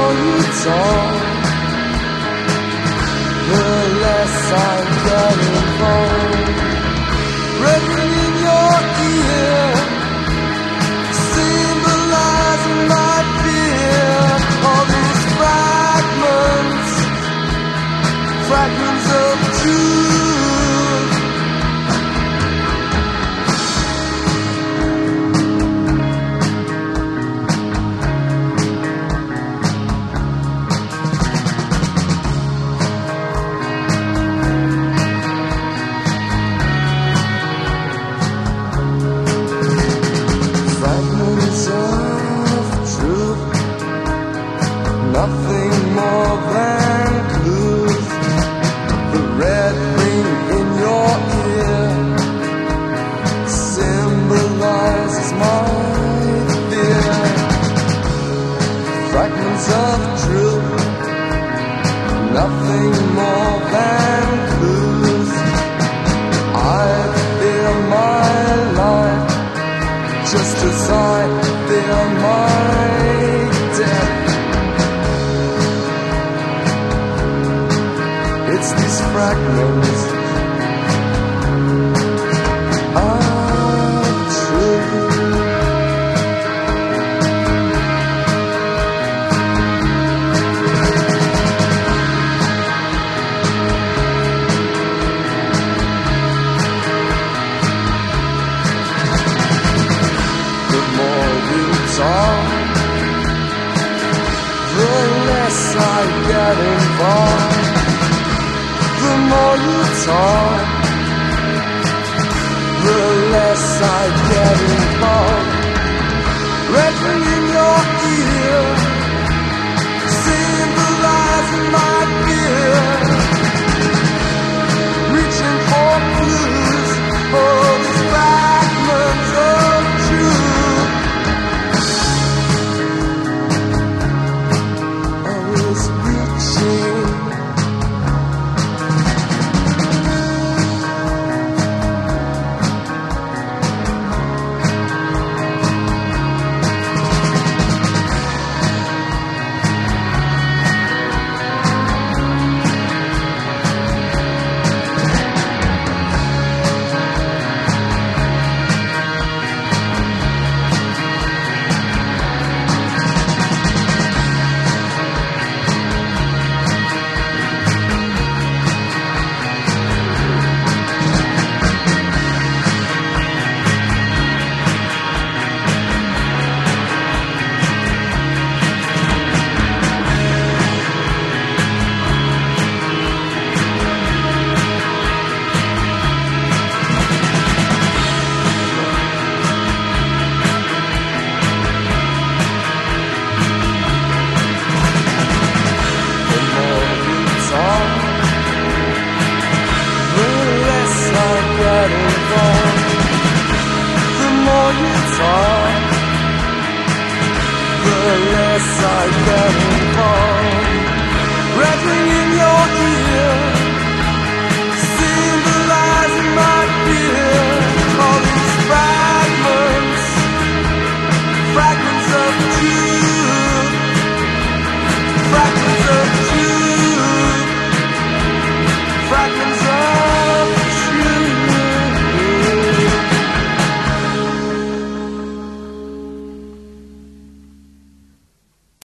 more you talk, the less I get involved. Reading in your ear, symbolizing my fear. All these fragments of truth. Nothing more than clues. The red ring in your ear symbolizes my fear. Fragments of truth. Nothing more than clues. I fear my life just as I fear my death. It's these fragments of truth. The more you talk, the less I get involved. The more you talk, the less I get involved. Red ring in your ear, symbolizing my fear. Reaching for clues, all these fragments of truth. Always reaching. The more you talk, the less I get.